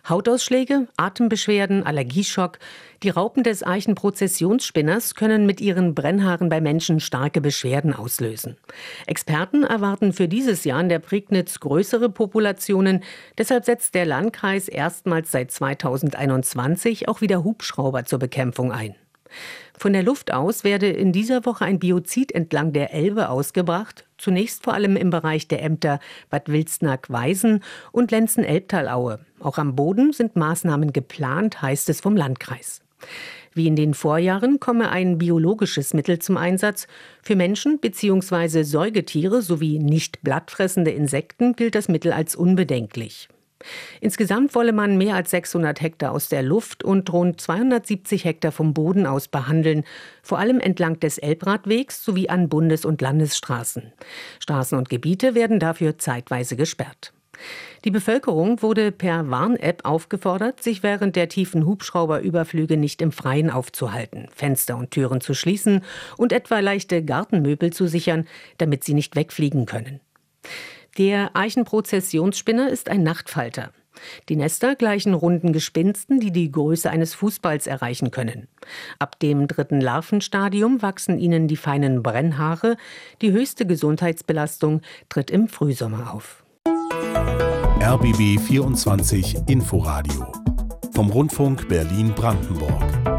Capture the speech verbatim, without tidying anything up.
Hautausschläge, Atembeschwerden, Allergieschock. Die Raupen des Eichenprozessionsspinners können mit ihren Brennhaaren bei Menschen starke Beschwerden auslösen. Experten erwarten für dieses Jahr in der Prignitz größere Populationen. Deshalb setzt der Landkreis erstmals seit zweitausendeinundzwanzig auch wieder Hubschrauber zur Bekämpfung ein. Von der Luft aus werde in dieser Woche ein Biozid entlang der Elbe ausgebracht, zunächst vor allem im Bereich der Ämter Bad Wilsnack-Weisen und Lenzen-Elbtalaue. Auch am Boden sind Maßnahmen geplant, heißt es vom Landkreis. Wie in den Vorjahren komme ein biologisches Mittel zum Einsatz. Für Menschen bzw. Säugetiere sowie nicht blattfressende Insekten gilt das Mittel als unbedenklich. Insgesamt wolle man mehr als sechshundert Hektar aus der Luft und rund zweihundertsiebzig Hektar vom Boden aus behandeln, vor allem entlang des Elbradwegs sowie an Bundes- und Landesstraßen. Straßen und Gebiete werden dafür zeitweise gesperrt. Die Bevölkerung wurde per Warn-App aufgefordert, sich während der tiefen Hubschrauberüberflüge nicht im Freien aufzuhalten, Fenster und Türen zu schließen und etwa leichte Gartenmöbel zu sichern, damit sie nicht wegfliegen können. Der Eichenprozessionsspinner ist ein Nachtfalter. Die Nester gleichen runden Gespinsten, die die Größe eines Fußballs erreichen können. Ab dem dritten Larvenstadium wachsen ihnen die feinen Brennhaare. Die höchste Gesundheitsbelastung tritt im Frühsommer auf. R B B vierundzwanzig Inforadio vom Rundfunk Berlin-Brandenburg.